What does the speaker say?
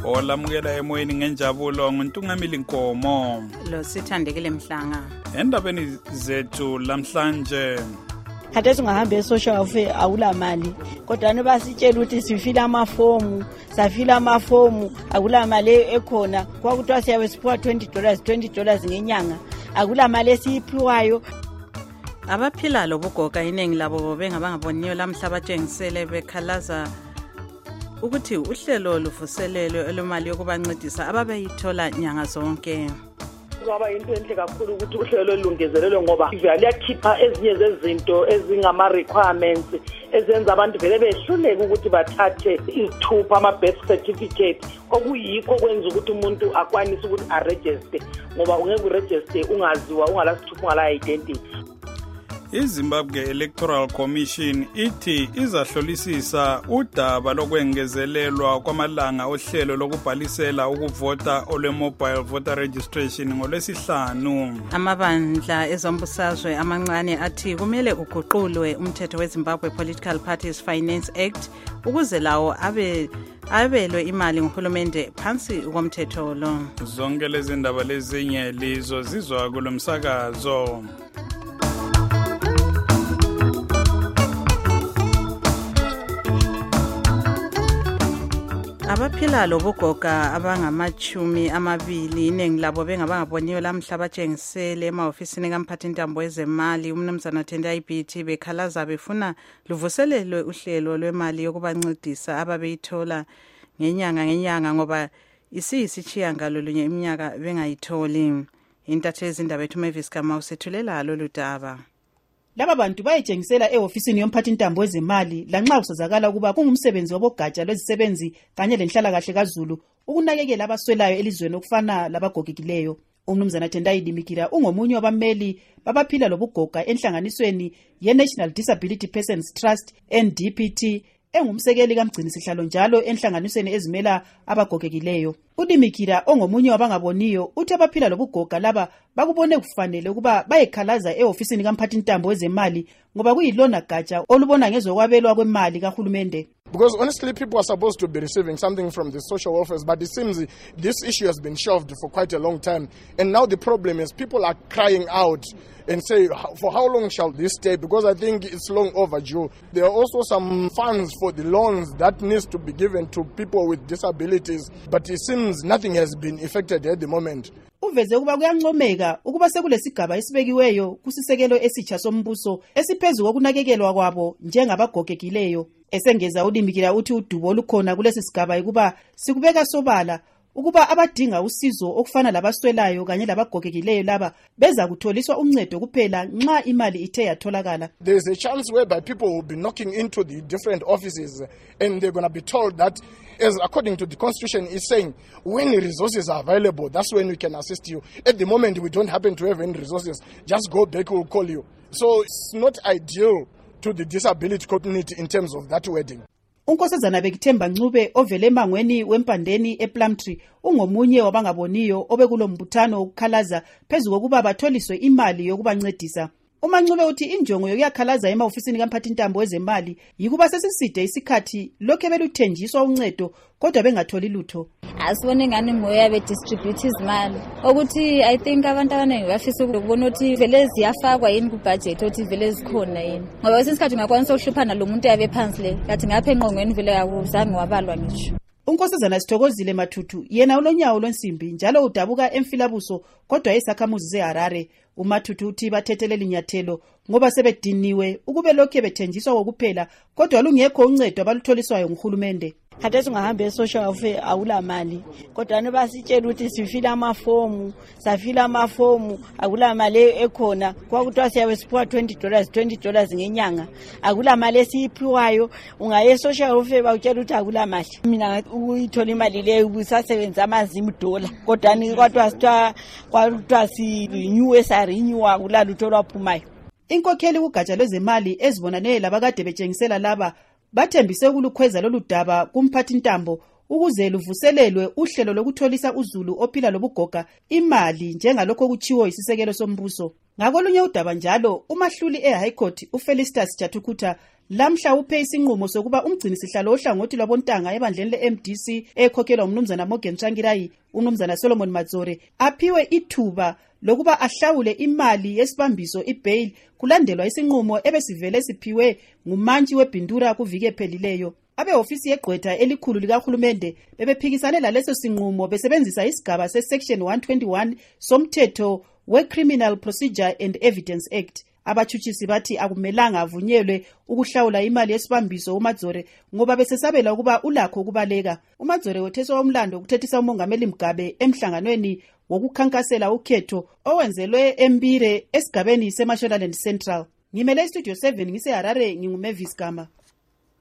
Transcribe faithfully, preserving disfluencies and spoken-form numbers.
olamukela emoyeni ngenjabulo nguNtungamili Nkomo lo Sithandekile Mhlanga. Endabeni zethu lamhlanje, khathesi ungahamba e-social welfare awula mali, kodwa nobasitshela ukuthi sifile amafomu, safile amafomu akula mali ekhona. Kwakuthiwa siyabe siphiwa twenty dollars twenty dollars ngenyanga, akula mali esiyiphiwayo. Abaphila lobugoga iningi labo bengabangaboniyo lamhla batshengisele bekhalaza ukuthi uhlelo luvuselelo elemali yokubancedisa ababeyithola nyanga zonke. Ngoba into enhle kakhulu ukuthi uhlelo lulungezelelwe ngoba ivele yakhipha ezinye zezinto ezingama requirements ezenza abantu vele behluleke ukuthi bathathe izithupha ama birth certificate, okuyikho kwenza ukuthi umuntu akwanise ukuthi aregister, ngoba ungeke uregister ungaziwa ungalasithupha ungala identity. iZimbabwe Electoral Commission ithi izahlolisisa udaba lokwengezelelwa kwamalanga ohlelo lokubhalisela ukuvota olwe-mobile voter registration ngolwesihlanu. Amabandla ezombusazwe amancane athi kumele uguqulwe umthetho weZimbabwe Political Parties Finance Act ukuze lawo abe abelwe imali nguhulumende phansi komthetho lo. Zonke lezi ndaba lezinye lizo zizwa kulo msakazo. Abaphila lobugoga abangamachumi amabili iningi labo bengabangaboniyo lamhla batshengisele ema-ofisini kaMphathintambo wezemali uMnumzana Tendai Biti bekhalaza befuna luvuselelwe uhlelo lwemali yokubancedisa ababeyithola ngenyanga ngenyanga ngoba isiyisitshiya ngalolunye iminyaka bengayitholi. Intatheli zindaba ethu Mavis Kamau sethulela lolu daba. Laba bantu bayetshengisela e-ofisini yoMphathintambo wezemali lanxa kusazakala ukuba kungumsebenzi wabogatsha lwezisebenzi kanye lenhlala kahle kaZulu ukunakekela abaswelayo elizweni okufana labagogekileyo. uMnumzana Tendai Dimikira ungomunye wabameli babaphila lobugoga enhlanganisweni ye-National Disability Persons Trust N D P T engumsekeli kamgcini sihlalo njalo enhlanganisweni ezimela abagogekileyo. uDimikira ongomunye wabangaboniyo uthi abaphila lobugoga laba bakubone kufanele ukuba bayekhalaza e-ofisini kaMphathintambo wezemali ngoba kuyilona gatsha olubona ngezokwabelwa kwemali kahulumende. Because honestly, people are supposed to be receiving something from the social welfare, but it seems this issue has been shelved for quite a long time. And now the problem is people are crying out and say, for how long shall this stay? Because I think it's long overdue. There are also some funds for the loans that needs to be given to people with disabilities, but it seems nothing has been effected at the moment. Uveze ukuba kuyancomeka ukuba sekulesigaba esibekiweyo kusisekelo esitsha sombuso esiphezulu kokunakekelwa kwabo njengabagogekileyo. Esengeza uDimikira uthi udubo olukhona kulesi sigaba ukuba sikubeka sobala ukuba abadinga usizo okufana labaswelayo kanye labagogekileyo laba beza kutholiswa uncedo kuphela nxa imali ithe yatholakala. There is a chance whereby people will be knocking into the different offices and they're going to be told that, as according to the constitution is saying, when resources are available, that's when we can assist you. At the moment, we don't happen to have any resources. Just go back, we'll call you. So it's not ideal to the disability community in terms of that wording. uNkosazana Bekithemba Ncube ovele emangweni wempandeni ePlumtree ungomunye wabangaboniyo obekulo mbuthano ukukhalaza phezulu kokuba batholiswe imali yokubancedisa. uMancube uthi injongo yokuyakhalaza ema-ofisini kaMphathintambo wezemali yikuba sesiside isikhathi lokho beluthenjiswa uncedo kodwa bengatholi lutho. Asibone ngani ngoya be distribute izimali ukuthi I think abantu abaningi bafisa ukubona ukuthi vele ziyafakwa yini ku budget ukuthi vele zikhona yini, ngoba isikhathi ngakwanisa ukuhluphana lo muntu yabe phansi le yathi ngapha enqongweni vele yakuzange wabalwa ngisho. uNkosazana Sithokozile Mathuthu yena ulonyawo lwensimbi njalo udabuka emfilabuso kodwa esakhamuzi zeHarare. uMathuthu uthi bathethelela inyathelo ngoba sebediniwe ukube lokho bethenjiswa kokuphela kodwa lungekho uncedo abalutholiswayo nguhulumende. Khathesi ungahamba e-social welfare awula mali, kodwa nobasitshela ukuthi sifile amafomu, safile amafomu akula mali ekhona. Kwakuthiwa siyabe siphiwa twenty dollars twenty dollars ngenyanga, akula mali esiyiphiwayo. Ungaya e-social welfare bawutshela ukuthi akula mali. Mina uyithola imali leyo ubusasebenza amazimu dola, kodwa ni kwathiwa sithiwa kwathiwa si renew sa renew akula lutho lwaphumayo. Inkokheli kugatsha lwezemali ezibonane labakade betshengisela laba bathembise ukulukhweza lolu daba kuMphathintambo ukuze luvuselelwe uhlelo lokutholisa uZulu ophila lobugoga imali njengalokho kuchiwo isisekelo sombuso. Ngakolunye udaba njalo umahluli eHigh Court uFelicitas Jathukuta lamhla uphe isinqumo sokuba umgcini sihlalo ohlangothi lwabontanga ebandleni le-M D C ekhokhelwa umnumzana Morgan Tsvangirai, umnumzana Solomon Matsore, aphiwe ithuba lokuba ahlawule imali yesibambiso i-bail kulandelwa isinqumo ebesivele siphiwe ngumantshi webhindura kuviki ephelileyo. Abehofisi yegqwetha elikhulu likahulumende bebephikisane laleso sinqumo besebenzisa isigaba se-Section one twenty-one somthetho we-Criminal Procedure and Evidence Act. Abatshutshisi bathi akumelanga avunyelwe ukuhlawula imali yesibambiso uMatsore ngoba besesabela ukuba ulakho ukubaleka. uMatsore wetheswa umlando ukuthethisa umongameli Mugabe emhlanganweni wokukhankasela ukhetho owenzelwe eMbire esigabeni seMashonaland Central. Ngimele istudio seven ngise Harare, nginguMavis Gama.